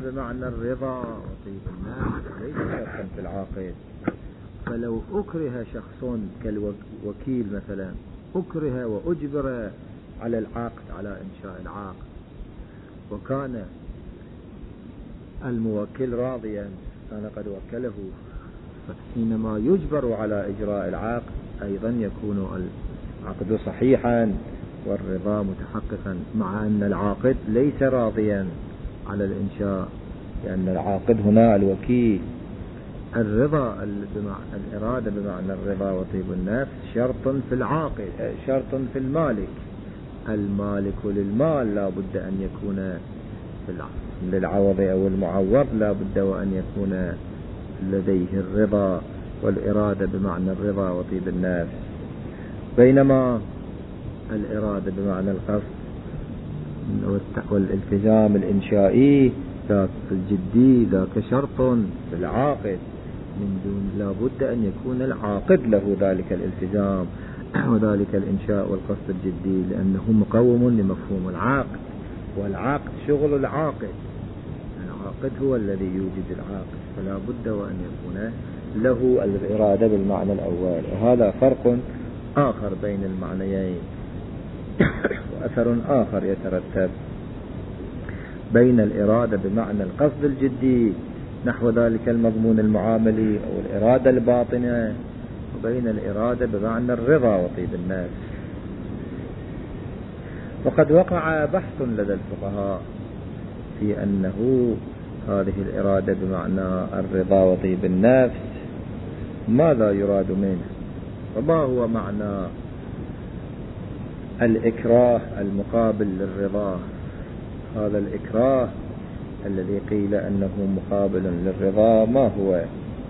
بمعنى الرضا وطيب النفس ليس شرطا في العاقد. فلو أكره شخص كالوكيل مثلا، أكره وأجبر على العقد، على إنشاء العقد، وكان الموكل راضيا، كان قد وكله، حينما يجبر على إجراء العقد أيضا يكون العقد صحيحا والرضا متحققا، مع أن العاقد ليس راضيا على الإنشاء، لأن العاقد هنا الوكيل. الرضا الإرادة بمعنى الرضا وطيب النفس شرط في العاقد، شرط في المالك. المالك للمال لا بد أن يكون للعوض أو المعوض لا بد وأن يكون لديه الرضا والإرادة بمعنى الرضا وطيب النفس. بينما الإرادة بمعنى القصد والالتزام الإنشائي ذاك الجدي ذاك شرط في العاقد، من دون لا بد أن يكون العاقد له ذلك الالتزام وذلك الإنشاء والقصد الجدي، لأنه مقوم لمفهوم العقد، والعقد شغل العاقد، العاقد هو الذي يوجد العقد، فلا بد وأن يكون له الإرادة بالمعنى الأول. وهذا فرق آخر بين المعنيين وأثر آخر يترتب بين الإرادة بمعنى القصد الجدي نحو ذلك المضمون المعاملي أو الإرادة الباطنة، وبين الإرادة بمعنى الرضا وطيب النفس. وقد وقع بحث لدى الفقهاء في أنه هذه الإرادة بمعنى الرضا وطيب النفس ماذا يراد منه، وما هو معنى الإكراه المقابل للرضا. هذا الإكراه الذي قيل أنه مقابل للرضا ما هو؟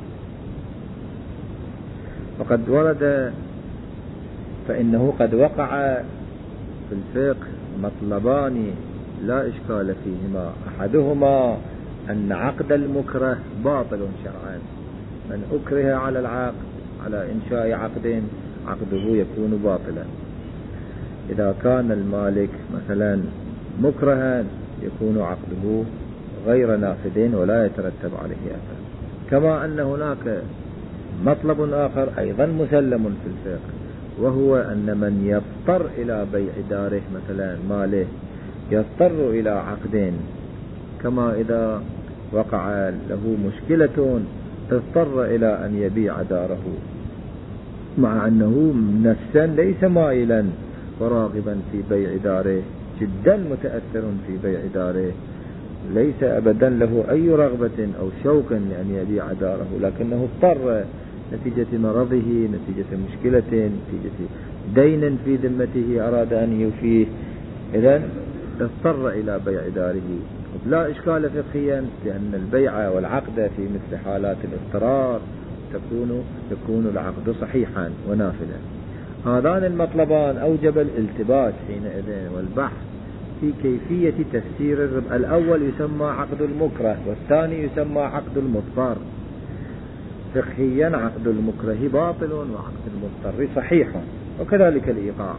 وقد ورد فإنه قد وقع في الفقه مطلبان لا إشكال فيهما، أحدهما أن عقد المكره باطل شرعا، من أكره على العقد على إنشاء عقد عقده يكون باطلا. إذا كان المالك مثلا مكرها يكون عقده غير نافذ ولا يترتب عليه أثر. كما أن هناك مطلب آخر أيضا مسلم في الفقه، وهو أن من يضطر إلى بيع داره مثلا ماله يضطر إلى عقد، كما إذا وقع له مشكلة اضطر إلى أن يبيع داره، مع أنه نفسا ليس مائلا وراغبا في بيع داره، جدا متأثر في بيع داره، ليس أبدا له أي رغبة أو شوق لأن يبيع داره، لكنه اضطر نتيجة مرضه، نتيجة مشكلة، نتيجة دين في ذمته أراد أن يوفيه، إذن اضطر إلى بيع داره. لا إشكال فقهيا، لأن البيع والعقد في مثل حالات الاضطرار يكون العقد صحيحا ونافذا. هذان المطلبان أوجب الالتباس حينئذ والبحث في كيفية تفسير الربا. الأول يسمى عقد المكره والثاني يسمى عقد المضطر. فقهيا عقد المكره باطل وعقد المضطر صحيح، وكذلك الإيقاع.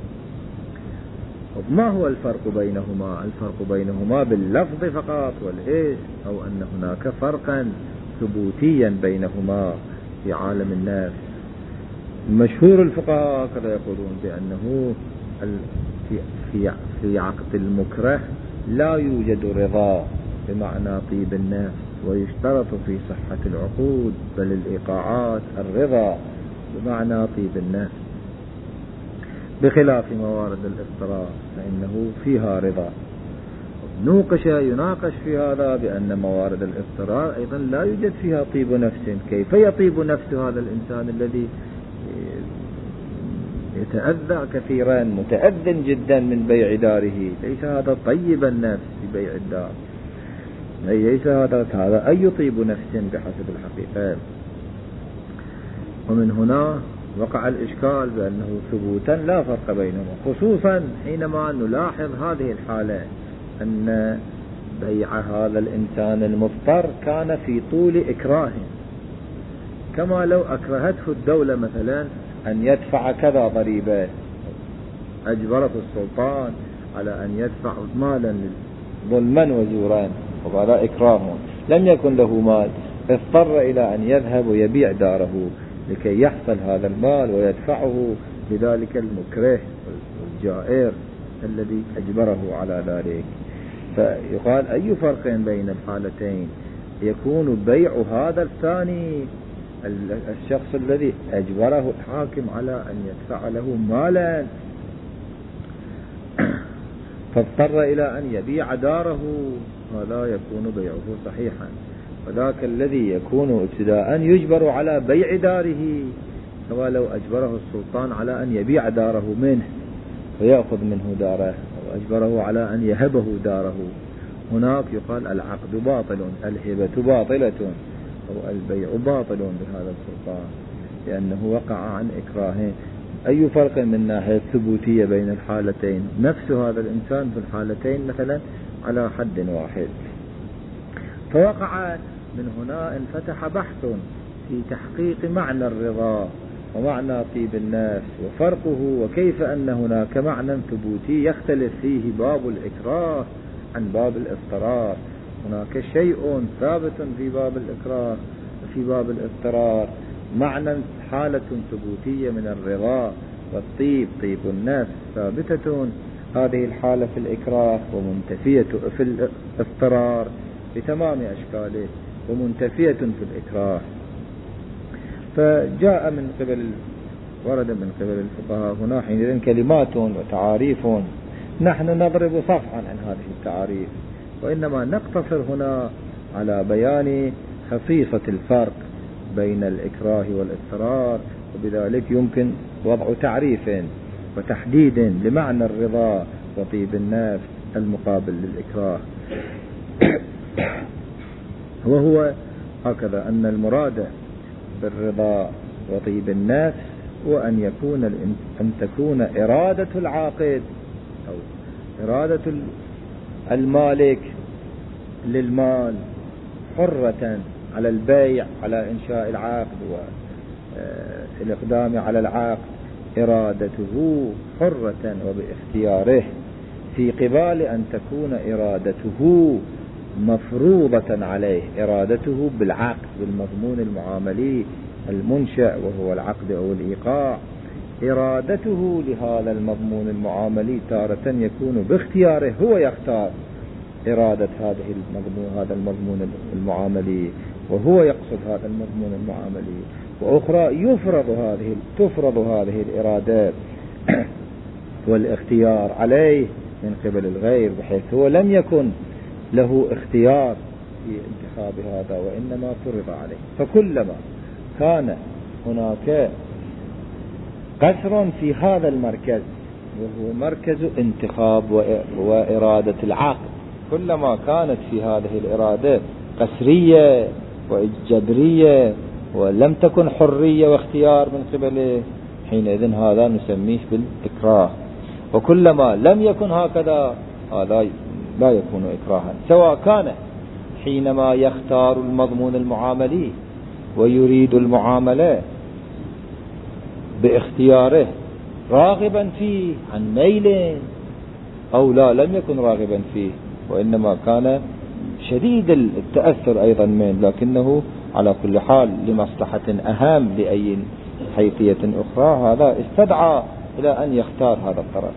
ما هو الفرق بينهما؟ الفرق بينهما باللفظ فقط والإيش، أو أن هناك فرقا ثبوتيا بينهما في عالم النفس. مشهور الفقهاء كذا يقولون بأنه في عقد المكره لا يوجد رضا بمعنى طيب النفس، ويشترط في صحة العقود بل الإيقاعات الرضا بمعنى طيب النفس، بخلاف موارد الاضطرار فإنه فيها رضا. يناقش في هذا بأن موارد الاضطرار أيضا لا يوجد فيها طيب نفس. كيف يطيب نفس هذا الإنسان الذي يتأذى كثيرا متأذن جدا من بيع داره؟ ليس هذا طيب النفس في بيع الدار، ليس هذا أي طيب نفس بحسب الحقيقة. ومن هنا وقع الإشكال بأنه ثبوتا لا فرق بينهما، خصوصا حينما نلاحظ هذه الحالة أن بيع هذا الإنسان المضطر كان في طول إكراه، كما لو أكرهته الدولة مثلا أن يدفع كذا ضريبة، أجبرت السلطان على أن يدفع مالا ظلما وزورا، وهذا إكراه. لم يكن له مال، اضطر إلى أن يذهب ويبيع داره لكي يحصل هذا المال ويدفعه لذلك المكره والجائر الذي أجبره على ذلك. فيقال أي فرق بين الحالتين؟ يكون بيع هذا الثاني الشخص الذي أجبره الحاكم على أن يدفع له مالا فاضطر إلى أن يبيع داره، هذا يكون بيعه صحيحا. وذاك الذي يكون ابتداء يجبر على بيع داره، سواء لو أجبره السلطان على أن يبيع داره منه ويأخذ منه داره، أو أجبره على أن يهبه داره، هناك يقال العقد باطل، الهبة باطلة، أو البيع باطل بهذا السلطان لأنه وقع عن إكراه. أي فرق من ناحية الثبوتية بين الحالتين؟ نفس هذا الإنسان في الحالتين مثلا على حد واحد. فوقع من هنا انفتح بحث في تحقيق معنى الرضا ومعنى طيب النفس وفرقه، وكيف أن هناك معنى ثبوتي يختلف فيه باب الإكراه عن باب الاضطرار. هناك شيء ثابت في باب الإكراه وفي باب الاضطرار، معنى حالة ثبوتية من الرضا والطيب، طيب النفس ثابتة هذه الحالة في الإكراه ومنتفية في الاضطرار بتمام أشكاله ومنتفية في الإكراه. فجاء من قبل ورد من قبل الفقهاء هنا حينئذ كلمات وتعاريف، نحن نضرب صفحا عن هذه التعاريف، وإنما نقتصر هنا على بيان خصيصة الفرق بين الإكراه والاضطرار، وبذلك يمكن وضع تعريف وتحديد لمعنى الرضا وطيب النفس المقابل للإكراه. وهو هكذا أن المراد بالرضا وطيب النفس وأن تكون إرادة العاقد أو إرادة المالك للمال حرة على البيع، على إنشاء العقد والإقدام على العقد، إرادته حرة وباختياره، في قبال أن تكون إرادته مفروضة عليه، إرادته بالعقد بالمضمون المعاملي المنشأ وهو العقد أو الإيقاع. إرادته لهذا المضمون المعاملي تارة يكون باختياره، هو يختار إرادة هذا المضمون المعاملي وهو يقصد هذا المضمون المعاملي، وأخرى تفرض هذه الإرادات والاختيار عليه من قبل الغير، بحيث هو لم يكن له اختيار في انتخاب هذا وإنما فرض عليه. فكلما كان هناك قصر في هذا المركز وهو مركز انتخاب وإرادة العقد، كلما كانت في هذه الإرادة قصرية وجبرية ولم تكن حرية واختيار من قبله، حينئذ هذا نسميه بالإكراه. وكلما لم يكن هكذا هذا لا يكون إكراها، سواء كان حينما يختار المضمون المعاملي ويريد المعاملة باختياره راغبا فيه عن ميل، أو لا لم يكن راغبا فيه وإنما كان شديد التأثر أيضا منه، لكنه على كل حال لمصلحة أهم لأي حيثية أخرى، هذا استدعى إلى أن يختار هذا الطرف.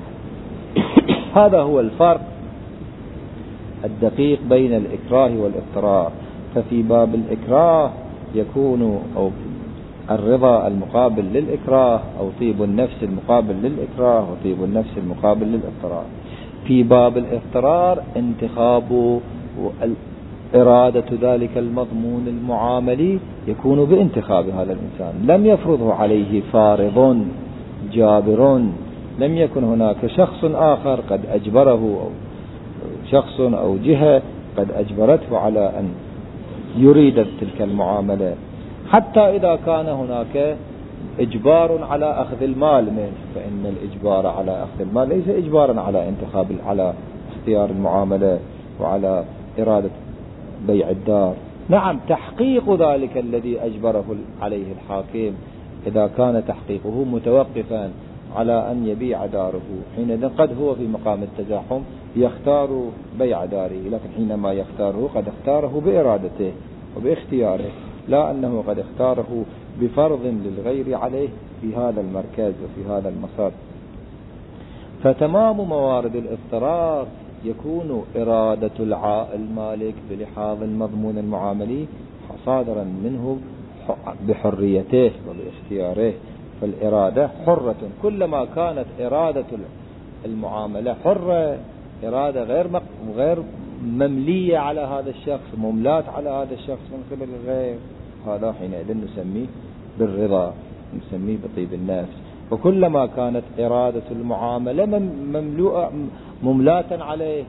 هذا هو الفرق الدقيق بين الإكراه والاضطرار. ففي باب الإكراه يكون أو الرضا المقابل للإكراه، أو طيب النفس المقابل للإكراه، وطيب النفس المقابل للاضطرار. في باب الاضطرار انتخاب إرادة ذلك المضمون المعاملي يكون بانتخاب هذا الإنسان، لم يفرضه عليه فارض جابر، لم يكن هناك شخص آخر قد أجبره، أو شخص أو جهة قد أجبرته على أن يريد تلك المعاملة. حتى إذا كان هناك إجبار على أخذ المال منه، فإن الإجبار على أخذ المال ليس إجبارا على اختيار المعاملة وعلى إرادة بيع الدار. نعم، تحقيق ذلك الذي أجبره عليه الحاكم إذا كان تحقيقه متوقفا على أن يبيع داره. حينئذ قد هو في مقام التزاحم يختار بيع داره، لكن حينما يختاره قد اختاره بإرادته وباختياره، لا أنه قد اختاره بفرض للغير عليه في هذا المركز وفي هذا المصاد. فتمام موارد الاضطرار يكون إرادة المالك بلحاظ المضمون المعاملي صادرا منه بحريته وباختياره. فالإرادة حرة، كلما كانت إرادة المعاملة حرة، إرادة غير مملية على هذا الشخص، مملاة على هذا الشخص من قبل الغير، هذا حينئذ نسميه بالرضا، نسميه بطيب النفس. وكلما كانت إرادة المعاملة مملاة عليه،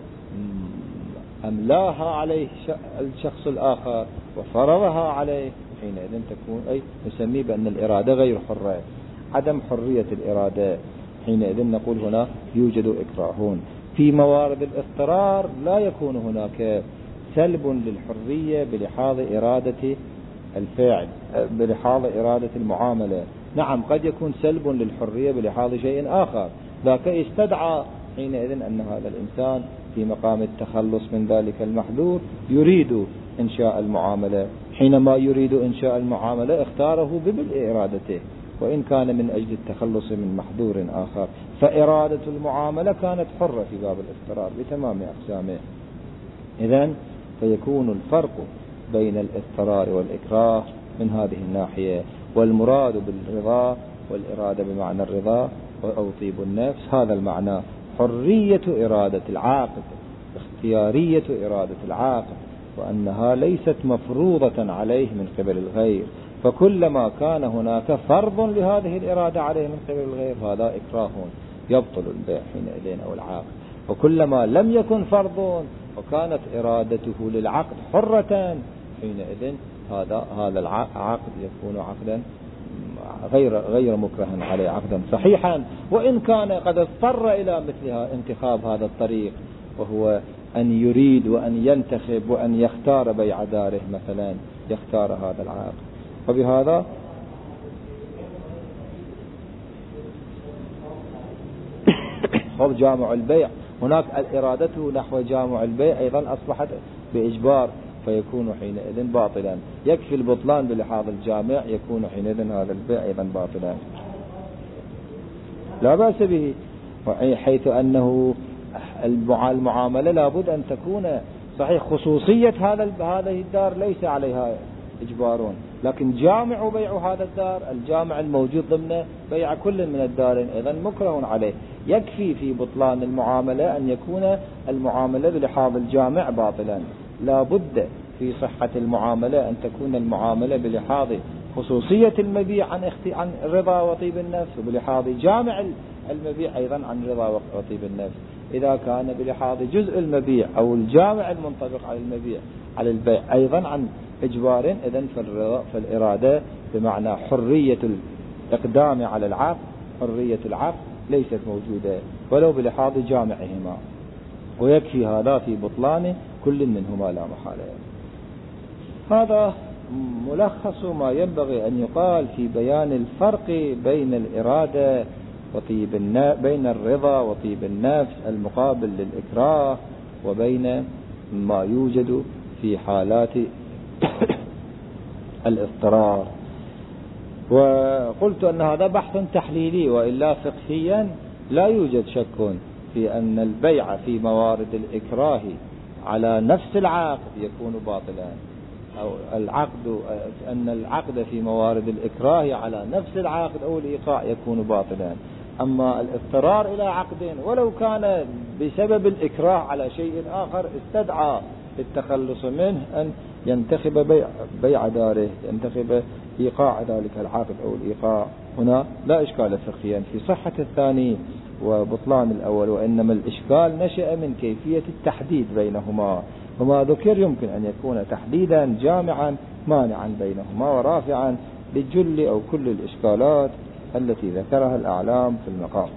أملاها عليه الشخص الآخر وفرضها عليه، حينئذ تكون نسميه بأن الإرادة غير حرة، عدم حرية الإرادة. حينئذ نقول هنا يوجد إكراهون. في موارد الاضطرار لا يكون هناك سلب للحرية بلحاظ إرادة الفاعل، بلحاظ إرادة المعاملة. نعم قد يكون سلب للحرية بلحاظ شيء آخر، ذاك استدعى حينئذ أن هذا الإنسان في مقام التخلص من ذلك المحذور يريد إنشاء المعاملة. حينما يريد إنشاء المعاملة اختاره بإرادته، وإن كان من أجل التخلص من محذور آخر، فإرادة المعاملة كانت حرة في باب الاضطرار بتمام أقسامه. إذن فيكون الفرق بين الاضطرار والإكراه من هذه الناحية. والمراد بالرضا والإرادة بمعنى الرضا أو طيب النفس هذا المعنى، حرية إرادة العاقل، اختيارية إرادة العاقل، وأنها ليست مفروضة عليه من قبل الغير. فكلما كان هناك فرض لهذه الإرادة عليه من قبل الغير هذا إكراه يبطل البيع حينئذ أو العقد. وكلما لم يكن فرض وكانت إرادته للعقد حرة حينئذ هذا العقد يكون عقدا غير مكره عليه، عقدا صحيحا، وإن كان قد اضطر إلى مثلها انتخاب هذا الطريق، وهو أن يريد وأن ينتخب وأن يختار بيع داره مثلا، يختار هذا العقد. وبهذا هو جامع البيع، هناك الإرادة نحو جامع البيع أيضا أصبحت بإجبار، فيكون حينئذ باطلا. يكفي البطلان بلحاظ الجامع، يكون حينئذ هذا البيع أيضا باطلا لا بأس به، حيث أنه المعاملة لابد أن تكون صحيح. خصوصية هذه الدار ليس عليها إجبار، لكن جامع بيع هذا الدار، الجامع الموجود ضمن بيع كل من الدارين أيضا مكره عليه. يكفي في بطلان المعاملة أن يكون المعاملة بلحاظ الجامع باطلا. لا بد في صحة المعاملة أن تكون المعاملة بلحاظ خصوصية المبيع عن رضا وطيب النفس، وبلحاظ جامع المبيع أيضا عن رضا وطيب النفس. إذا كان بلحاظ جزء المبيع أو الجامع المنطبق على المبيع على البيع أيضا عن إجبار، إذن فالإرادة بمعنى حرية الإقدام على العقد، حرية العقد ليست موجودة ولو بلحاظ جامعهما، ويكفي هذا في بطلان كل منهما لا محالة. هذا ملخص ما ينبغي أن يقال في بيان الفرق بين الإرادة وطيب بين الرضا وطيب النفس المقابل للإكراه، وبين ما يوجد في حالات الاضطرار. وقلت أن هذا بحث تحليلي، وإلا فقهيا لا يوجد شك في أن البيع في موارد الإكراه على نفس العقد يكون باطلا، أو أن العقد في موارد الإكراه على نفس العقد أو الإيقاع يكون باطلا. أما الاضطرار إلى عقد ولو كان بسبب الإكراه على شيء آخر استدعى التخلص منه أن ينتخب بيع داره، ينتخب إيقاع ذلك العقد أو الإيقاع، هنا لا إشكال فقهيا في صحة الثاني وبطلان الأول، وإنما الإشكال نشأ من كيفية التحديد بينهما. وما ذكر يمكن أن يكون تحديدا جامعا مانعا بينهما ورافعا للجل أو كل الإشكالات التي ذكرها الأعلام في المقام.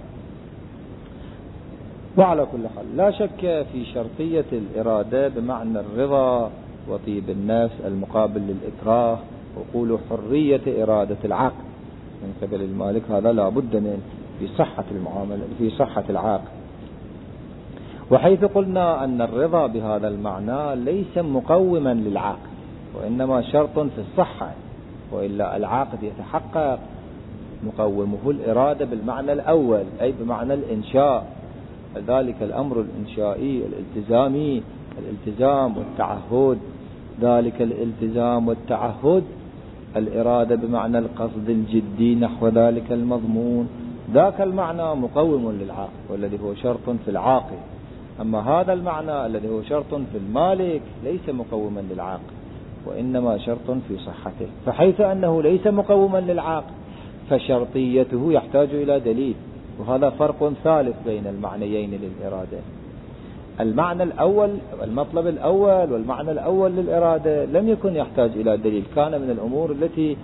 وعلى كل حال لا شك في شرطية الإرادة بمعنى الرضا وطيب النفس المقابل للإكراه، وقول حرية إرادة العقد من قبل المالك، هذا لا بد من في صحة المعاملة، في صحة العقد. وحيث قلنا أن الرضا بهذا المعنى ليس مقوما للعقد وإنما شرط في الصحة، وإلا العقد يتحقق مقومه الإرادة بالمعنى الأول أي بمعنى الإنشاء. ذلك الأمر الإنشائي الالتزامي، الالتزام والتعهد، ذلك الالتزام والتعهد الإرادة بمعنى القصد الجدي نحو ذلك المضمون، ذاك المعنى مقوم للعقد والذي هو شرط في العاقد. أما هذا المعنى الذي هو شرط في المالك ليس مقوما للعقد وإنما شرط في صحته. فحيث أنه ليس مقوما للعقد فشرطيته يحتاج إلى دليل، وهذا فرق ثالث بين المعنيين للإرادة. المعنى الأول، المطلب الأول والمعنى الأول للإرادة لم يكن يحتاج إلى دليل، كان من الأمور التي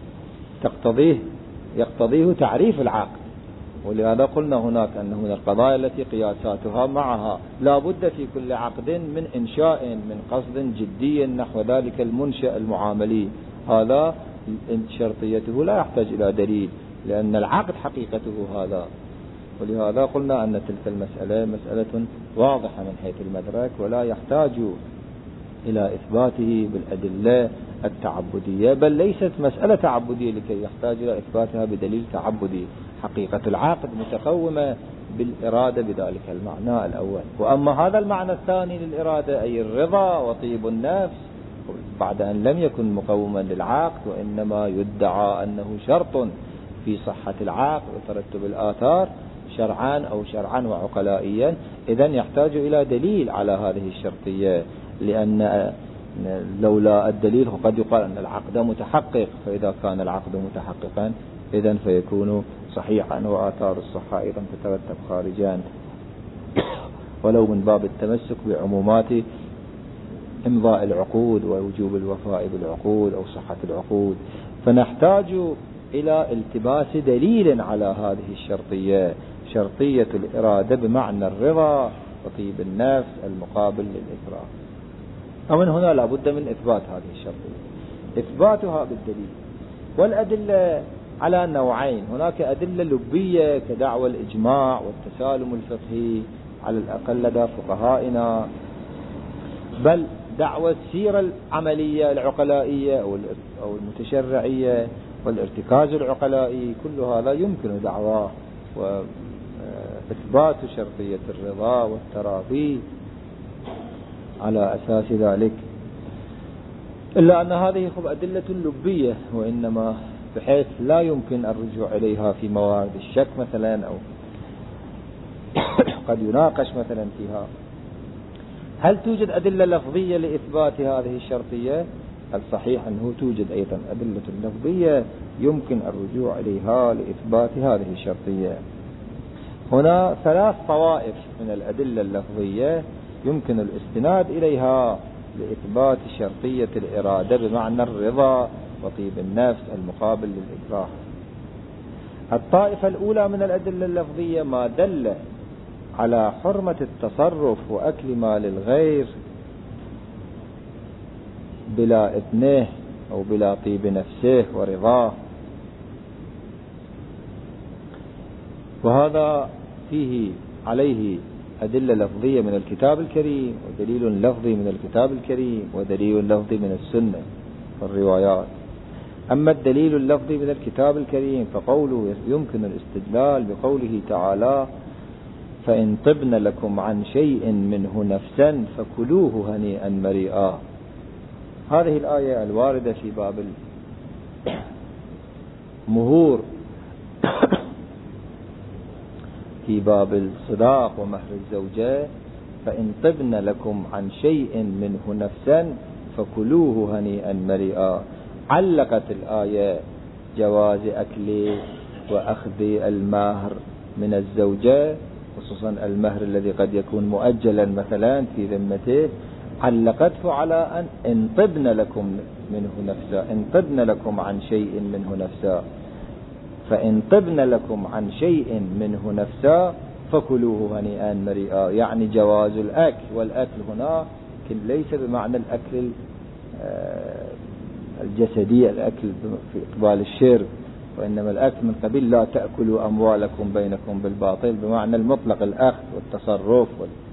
يقتضيه تعريف العقد. ولهذا قلنا هناك أنه من القضايا التي قياساتها معها لا بد في كل عقد من إنشاء من قصد جدي نحو ذلك المنشأ المعاملي، هذا شرطيته لا يحتاج إلى دليل لأن العقد حقيقته هذا. ولهذا قلنا أن تلك المسألة مسألة واضحة من حيث المدرك ولا يحتاج إلى إثباته بالأدلة التعبدية، بل ليست مسألة تعبدية لكي يحتاج إلى إثباتها بدليل تعبدي. حقيقة العقد متقومة بالإرادة بذلك المعنى الأول. وأما هذا المعنى الثاني للإرادة أي الرضا وطيب النفس بعد أن لم يكن مقوما للعقد وإنما يدعى أنه شرط في صحة العقد وترتب الآثار شرعا وعقلائيا، إذن يحتاج إلى دليل على هذه الشرطية، لأن لولا الدليل قد يقال أن العقد متحقق، فإذا كان العقد متحققا إذن فيكون صحيحا وآثار الصحة أيضا تترتب خارجا، ولو من باب التمسك بعمومات إمضاء العقود ووجوب الوفاء بالعقود أو صحة العقود. فنحتاج إلى التباس دليل على هذه الشرطية، شرطية الإرادة بمعنى الرضا وطيب النفس المقابل للإكراه. ومن هنا لا بد من إثبات هذه الشرطية، إثباتها بالدليل. والأدلة على نوعين، هناك أدلة لبية كدعوى الإجماع والتسالم الفقهي على الأقل لدى فقهائنا، بل دعوى السيرة العملية العقلائية أو المتشرعية والارتكاز العقلائي، كل هذا يمكن دعواه وإثبات شرطية الرضا والتراضي على أساس ذلك، إلا أن هذه أدلة لبية وإنما بحيث لا يمكن الرجوع إليها في موارد الشك مثلا، أو قد يناقش مثلا فيها. هل توجد أدلة لفظية لإثبات هذه الشرطية؟ الصحيح أنه توجد أيضا أدلة لفظية يمكن الرجوع إليها لإثبات هذه الشرطية. هنا 3 طوائف من الأدلة اللفظية يمكن الاستناد إليها لإثبات شرطية الإرادة بمعنى الرضا وطيب النفس المقابل للإكراه. الطائفة الأولى من الأدلة اللفظية ما دل على حرمة التصرف وأكل مال الغير بلا إذنه أو بلا طيب نفسه ورضاه، وهذا فيه عليه أدلة لفظية من الكتاب الكريم ودليل لفظي من الكتاب الكريم ودليل لفظي من السنة والروايات. أما الدليل اللفظي من الكتاب الكريم فقوله يمكن الاستدلال بقوله تعالى فإن طبن لكم عن شيء منه نفسا فكلوه هنيئا مريئا. هذه الآية الواردة في باب المهور في باب الصداق ومهر الزوجة، فإن طبن لكم عن شيء منه نفسا فكلوه هنيئا مريئا. علقت الآية جواز أكل وأخذ المهر من الزوجة، خصوصا المهر الذي قد يكون مؤجلا مثلا في ذمته، علقته على إن طبن لكم منه نفسا، إن طبن لكم عن شيء منه نفسا، فإن طبن لكم عن شيء منه نفسا فكلوه هنيئا مريئا، يعني جواز الأكل. والأكل هنا ليس بمعنى الأكل الجسدي، الأكل في إقبال الشرب، وإنما الأكل من قبيل لا تأكلوا أموالكم بينكم بالباطل، بمعنى المطلق الأخذ والتصرف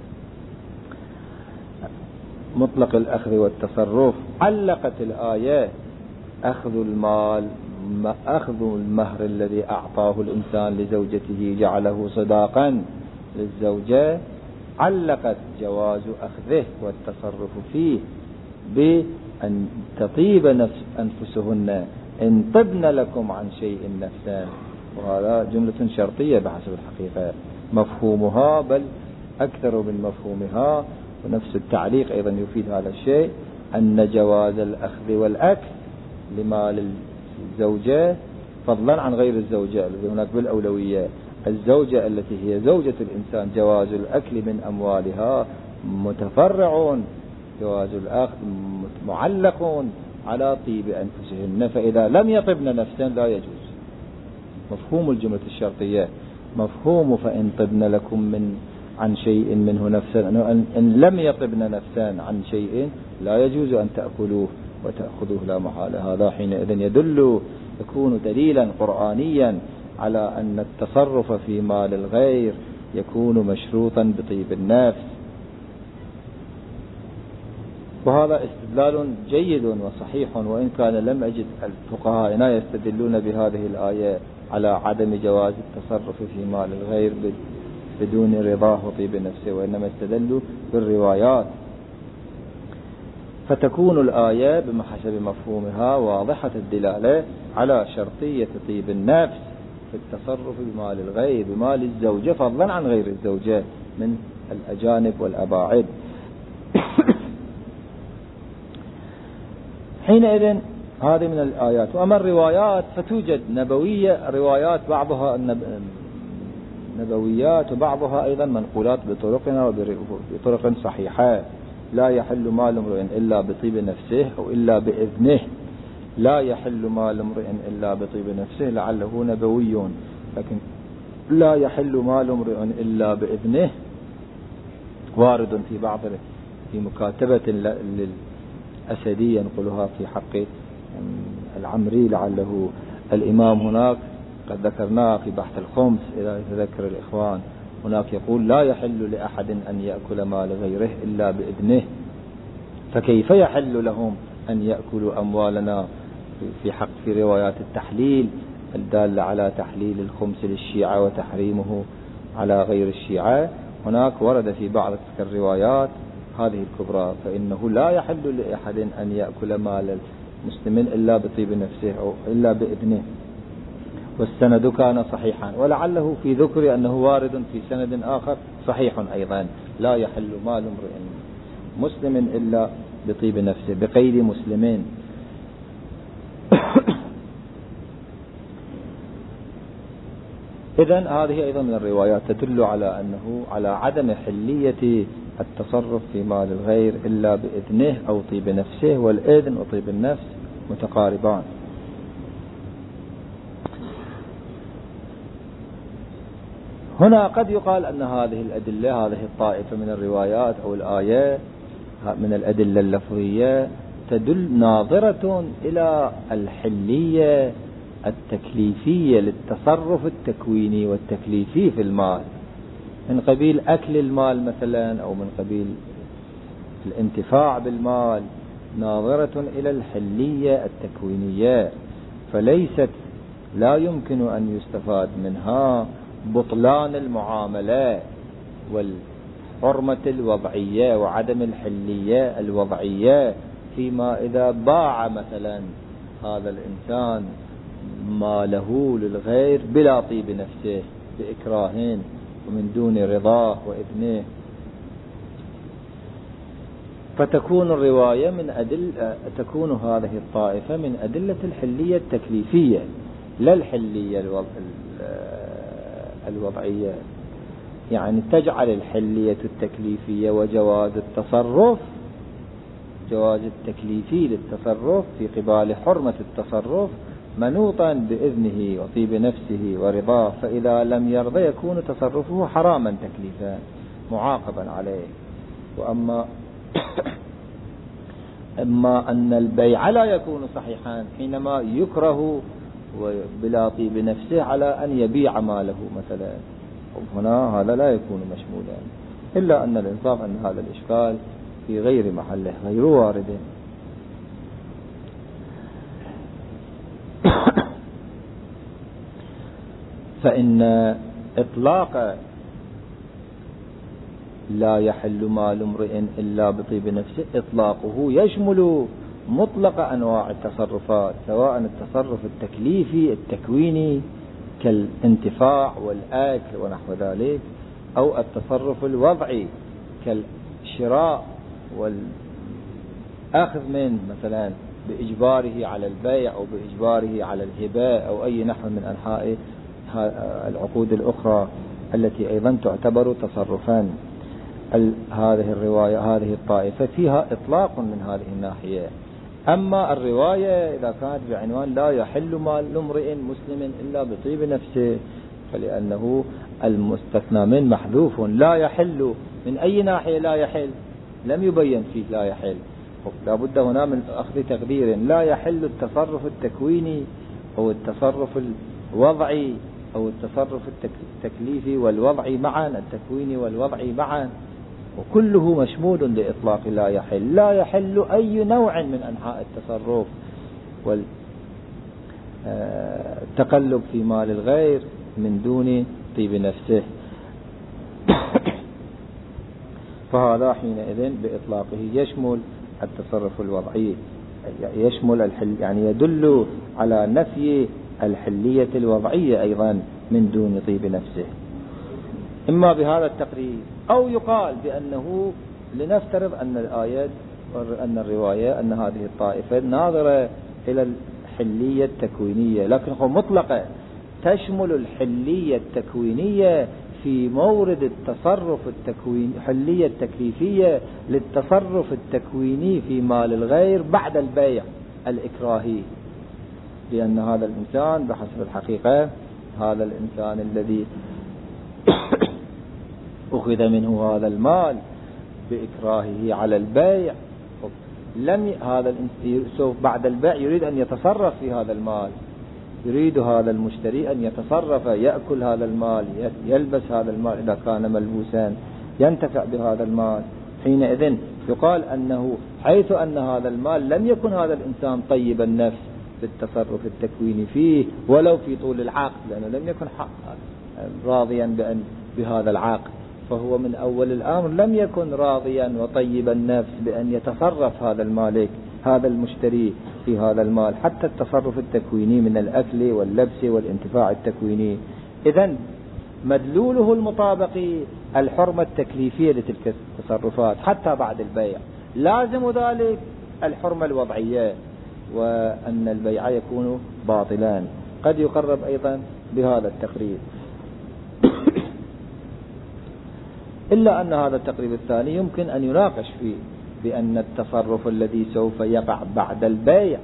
مطلق الأخذ والتصرف. علقت الآية أخذ المهر الذي أعطاه الإنسان لزوجته جعله صداقا للزوجة، علقت جواز أخذه والتصرف فيه بأن تطيب أنفسهن إن طبن لكم عن شيء نفسا، وهذا جملة شرطية بحسب الحقيقة، مفهومها بل أكثر من مفهومها. ونفس التعليق أيضا يفيد هذا الشيء، أن جواز الأخذ والأكل لمال الزوجة فضلا عن غير الزوجة، الذي هناك بالأولوية الزوجة التي هي زوجة الإنسان جواز الأكل من أموالها متفرع، جواز الأخذ معلق على طيب أنفسهن، فإذا لم يطبن نفسا لا يجوز. مفهوم الجملة الشرطية مفهوم فإن طبن لكم عن شيء منه نفسا، إن لم يطبن نفسا عن شيء لا يجوز أن تأكلوه وتأخذوه لا محالة. هذا حينئذ يكون دليلا قرآنيا على أن التصرف في مال الغير يكون مشروطا بطيب النفس، وهذا استدلال جيد وصحيح، وإن كان لم أجد الفقهاء يستدلون بهذه الآية على عدم جواز التصرف في مال الغير بدون رضاه وطيب نفسه، وإنما استدلوا بالروايات. فتكون الآية بحسب مفهومها واضحة الدلالة على شرطية طيب النفس في التصرف بمال الغير، بمال الزوجة فضلا عن غير الزوجة من الأجانب والأباعد. حينئذ هذه من الآيات. وأما الروايات فتوجد نبوية، روايات بعضها نبويات وبعضها أيضا منقولات بطرقنا وبطرق صحيحة. لا يحل مال امرئ إلا بطيب نفسه أو إلا بإذنه، لا يحل مال امرئ إلا بطيب نفسه لعله نبوي، لكن لا يحل مال امرئ إلا بإذنه وارد في مكاتبة للأسدي ينقلها في حق العمري، لعله الإمام هناك قد ذكرناه في بحث الخمس إذا يتذكر الإخوان، هناك يقول لا يحل لأحد أن يأكل مال غيره إلا بإذنه، فكيف يحل لهم أن يأكلوا أموالنا في روايات التحليل الدالة على تحليل الخمس للشيعة وتحريمه على غير الشيعة. هناك ورد في بعض الروايات هذه الكبرى فإنه لا يحل لأحد أن يأكل مال المسلم إلا بطيب نفسه أو إلا بإذنه، والسند كان صحيحا، ولعله في ذكر أنه وارد في سند آخر صحيح أيضا، لا يحل مال امرئ مسلم إلا بطيب نفسه بقيد مسلمين. إذن هذه أيضا من الروايات تدل على أنه على عدم حلية التصرف في مال الغير إلا بإذنه أو طيب نفسه، والإذن وطيب النفس متقاربان. هنا قد يقال أن هذه الأدلة، هذه الطائفة من الروايات أو الآية من الأدلة اللفظية تدل ناظرة إلى الحلية التكليفية للتصرف التكويني والتكليفي في المال، من قبيل أكل المال مثلا أو من قبيل الانتفاع بالمال، ناظرة إلى الحلية التكوينية، فليست لا يمكن أن يستفاد منها بطلان المعاملة والحرمة الوضعية وعدم الحلية الوضعية فيما إذا باع مثلا هذا الإنسان ماله للغير بلا طيب نفسه بإكراه ومن دون رضاه وإذنه. فتكون الرواية تكون هذه الطائفة من أدلة الحلية التكليفية لا الحلية الوضعية، يعني تجعل الحلية التكليفية وجواز التصرف، جواز التكليفي للتصرف في قبال حرمة التصرف منوطا بإذنه وطيب نفسه ورضاه، فإذا لم يرضى يكون تصرفه حراما تكليفا معاقبا عليه. وأما أما أن البيع لا يكون صحيحا حينما يكره وبلا طيب نفسه على أن يبيع ماله مثلا. هنا هذا لا يكون مشمولا، إلا أن الإنصاف أن هذا الإشكال في غير محله غير وارد. فإن إطلاق لا يحل مال امرئ إلا بطيب نفسه إطلاقه يشمل مطلق أنواع التصرفات، سواء التصرف التكليفي التكويني كالانتفاع والآكل ونحو ذلك، أو التصرف الوضعي كالشراء والأخذ من مثلا بإجباره على البيع أو بإجباره على الهباء أو أي نحو من أنحاء العقود الأخرى التي أيضا تعتبر تصرفا. هذه الرواية هذه الطائفة فيها إطلاق من هذه الناحية. أما الرواية إذا كانت بعنوان لا يحل مال امرئ مسلم إلا بطيب نفسه، فلأنه المستثنى من محذوف، لا يحل من أي ناحية لا يحل، لم يبين فيه لا يحل، لا بد هنا من أخذ تقدير. لا يحل التصرف التكويني أو التصرف الوضعي أو التصرف التكليفي والوضعي معا، التكويني والوضعي معا، وكله مشمول لإطلاق لا يحل. لا يحل أي نوع من أنحاء التصرف والتقلب في مال الغير من دون طيب نفسه. فهذا حينئذ بإطلاقه يشمل التصرف الوضعي، يشمل الحل، يعني يدل على نفي الحلية الوضعية أيضا من دون طيب نفسه. إما بهذا التقرير أو يقال بأنه لنفترض أن الآيات أن الرواية أن هذه الطائفة ناظرة إلى الحلية التكوينية، لكن مطلقة تشمل الحلية التكوينية في مورد التصرف التكويني، حلية التكليفية للتصرف التكويني في مال الغير بعد البيع الإكراهي، لأن هذا الإنسان بحسب الحقيقة هذا الإنسان الذي أخذ منه هذا المال بإكراهه على البيع، هذا الإنسان بعد البيع يريد أن يتصرف في هذا المال، يريد هذا المشتري أن يتصرف، يأكل هذا المال، يلبس هذا المال إذا كان ملبوسا، ينتفع بهذا المال. حينئذ يقال أنه حيث أن هذا المال لم يكن هذا الإنسان طيب النفس بالتصرف التكويني فيه ولو في طول العقد، لأنه لم يكن راضيا بهذا العقد، فهو من أول الأمر لم يكن راضيا وطيب النفس بأن يتصرف هذا المالك هذا المشتري في هذا المال، حتى التصرف التكويني من الأكل واللبس والانتفاع التكويني. إذن مدلوله المطابقي الحرمة التكليفية لتلك التصرفات حتى بعد البيع، لازم ذلك الحرمة الوضعية، وأن البيع يكون باطلان. قد يقرب أيضا بهذا التقريب، إلا أن هذا التقريب الثاني يمكن أن يناقش فيه، بأن التصرف الذي سوف يقع بعد البيع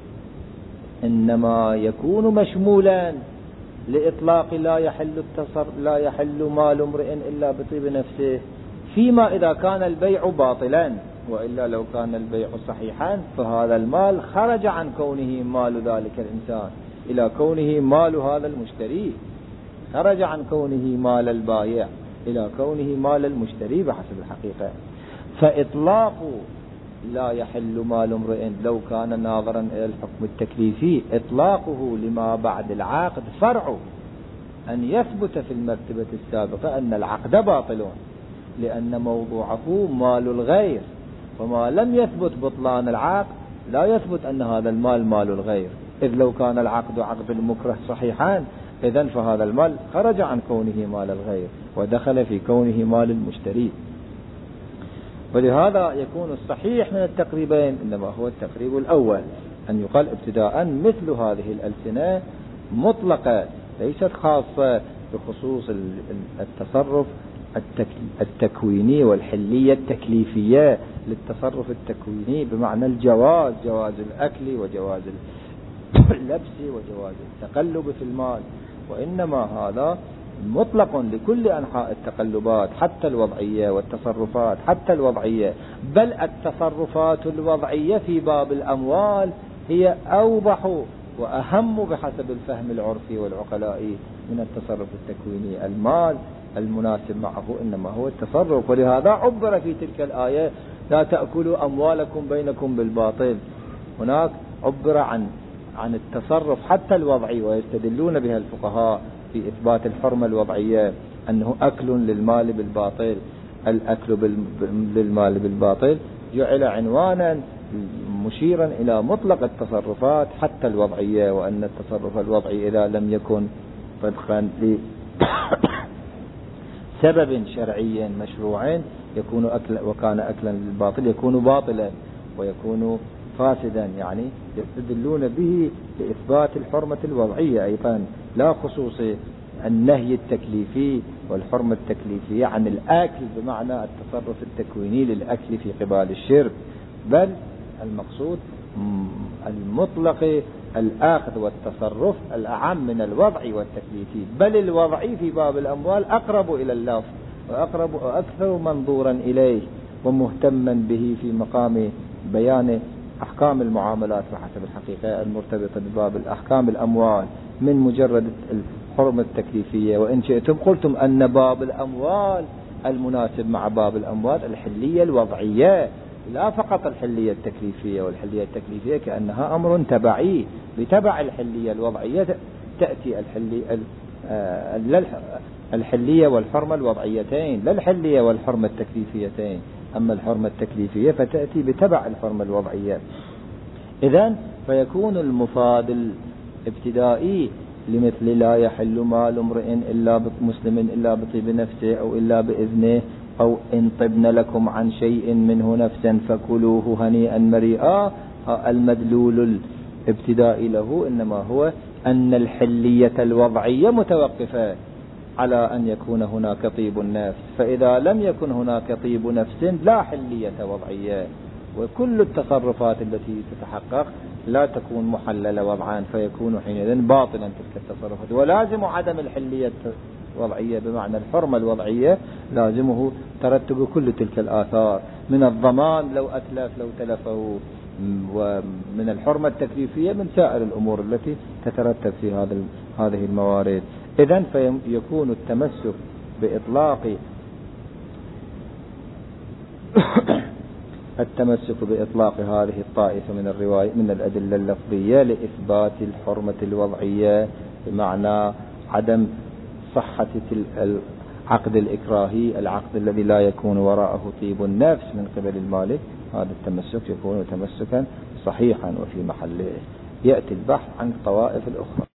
إنما يكون مشمولا لإطلاق لا يحل مال امرئ إلا بطيب نفسه، فيما إذا كان البيع باطلا، وإلا لو كان البيع صحيحا فهذا المال خرج عن كونه مال ذلك الإنسان إلى كونه مال هذا المشتري، خرج عن كونه مال البائع إلى كونه مال المشتري بحسب الحقيقة. فإطلاق لا يحل مال امرئ لو كان ناظرا إلى الحكم التكليفي، إطلاقه لما بعد العقد فرع أن يثبت في المرتبة السابقة أن العقد باطل، لأن موضوعه مال الغير، وما لم يثبت بطلان العقد لا يثبت أن هذا المال مال الغير، إذ لو كان العقد عقد المكره صحيحان إذن فهذا المال خرج عن كونه مال الغير ودخل في كونه مال المشتري. ولهذا يكون الصحيح من التقريبين إنما هو التقريب الأول، أن يقال ابتداء مثل هذه الألسنة مطلقة ليست خاصة بخصوص التصرف التكويني والحلية التكليفية للتصرف التكويني بمعنى الجواز، جواز الأكل وجواز اللبس وجواز التقلب في المال، وإنما هذا مطلق لكل أنحاء التقلبات حتى الوضعية، والتصرفات حتى الوضعية، بل التصرفات الوضعية في باب الأموال هي أوضح وأهم بحسب الفهم العرفي والعقلائي من التصرف التكويني. المال المناسب معه إنما هو التصرف، ولهذا عبر في تلك الآية لا تأكلوا أموالكم بينكم بالباطل. هناك عبر عن التصرف حتى الوضعي، ويستدلون بها الفقهاء في إثبات الحرمة الوضعية أنه أكل للمال بالباطل. الأكل للمال بالباطل جعل عنوانا مشيرا إلى مطلق التصرفات حتى الوضعية، وأن التصرف الوضعي إذا لم يكن طبقا لسبب شرعي مشروع يكون وكان أكلا للباطل يكون باطلا ويكون فاسدا. يعني يستدلون به لإثبات الحرمة الوضعية أيضا، لا خصوص النهي التكليفي والحرمة التكليفية عن الأكل بمعنى التصرف التكويني للأكل في قبال الشرب، بل المقصود المطلق الآخذ والتصرف الأعم من الوضعي والتكليفي. بل الوضعي في باب الأموال أقرب إلى اللفظ وأقرب وأكثر منظورا إليه ومهتما به في مقام بيان أحكام المعاملات بحسب الحقيقة المرتبطة بباب الأحكام الأموال من مجرد الحرمة التكليفية. وإن شئتم قلتم أن باب الأموال المناسب مع باب الأموال الحلية الوضعية، لا فقط الحلية التكليفية. والحلية التكليفية كأنها أمر تبعي، بتبع الحلية الوضعية تأتي الحلية والحرمة الوضعيتين، لا الحلية والحرمة التكليفيتين. أما الحرمة التكليفية فتأتي بتبع الحرمة الوضعية. إذن فيكون المفاد الابتدائي لمثل لا يحل مال امرئ إلا مسلم إلا بطيب نفسه أو إلا بإذنه أو إن طبن لكم عن شيء منه نفسا فكلوه هنيئا مريئا. المدلول الابتدائي له إنما هو أن الحلية الوضعية متوقفة على أن يكون هناك طيب النفس، فإذا لم يكن هناك طيب نفس لا حلية وضعية، وكل التصرفات التي تتحقق لا تكون محللة وضعا، فيكون حينئذ باطلا تلك التصرفات. ولازم عدم الحلية الوضعية بمعنى الحرمة الوضعية لازمه ترتب كل تلك الآثار من الضمان لو أتلف لو تلفه، ومن الحرمة التكليفية من سائر الأمور التي تترتب في هذه الموارد. إذن فيكون التمسك بإطلاق هذه الطائفة من الرواية من الأدلة اللفظية لإثبات الحرمة الوضعية بمعنى عدم صحة العقد الإكراهي، العقد الذي لا يكون وراءه طيب النفس من قبل المالك. هذا التمسك يكون تمسكا صحيحا وفي محله. يأتي البحث عن الطوائف الأخرى.